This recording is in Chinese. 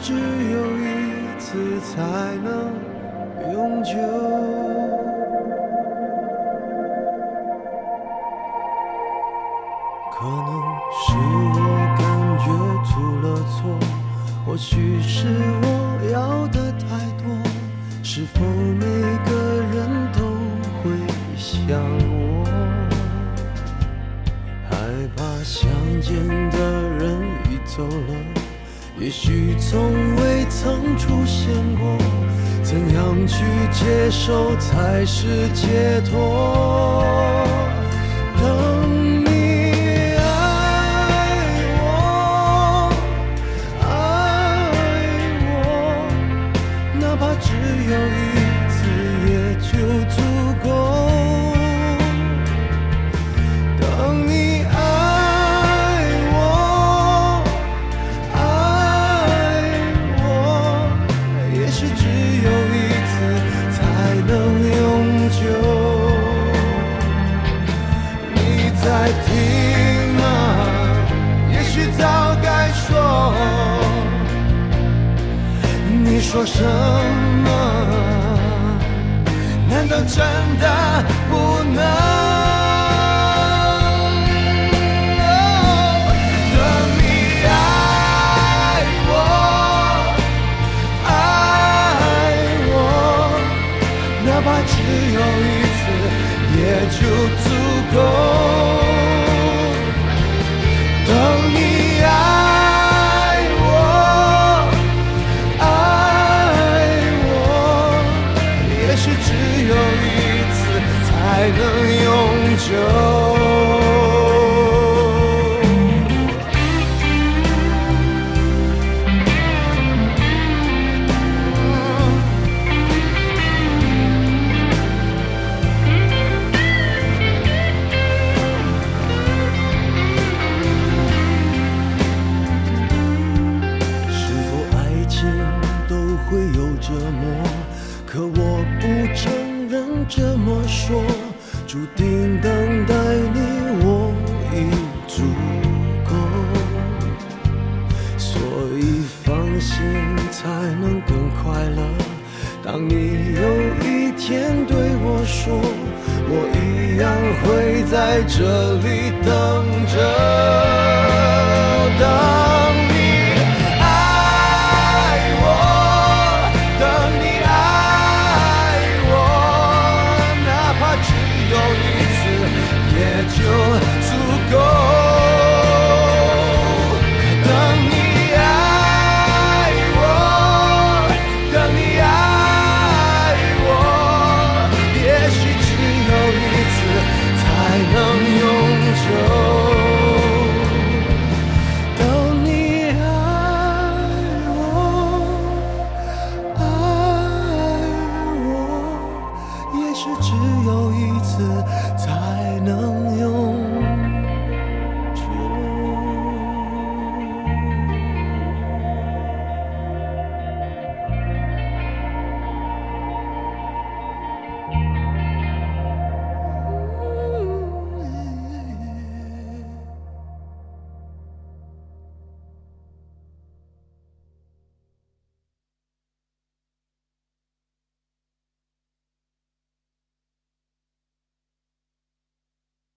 只有一次才能永久。可能是我感觉出了错，或许是我要的太多，是否每个人都会像我，害怕相见的人已走了，也许从未曾出现过，怎样去接受才是解脱？等你爱我，爱我，哪怕只有一次也就足够。等你爱我，爱我，也许只有一次才能永久。你在听吗？也许早该说。你说什么？难道真的不能？哪怕只有一次也就足够。等你爱我，爱我，也许只有一次才能永久。会有折磨，可我不承认这么说，注定等待你我已足够，所以放心才能更快乐。当你有一天对我说，我一样会在这里等着。等你就足够。等你爱我，等你爱我，也许只有一次才能永久。等你爱我，爱我，也许只有一次才能永久。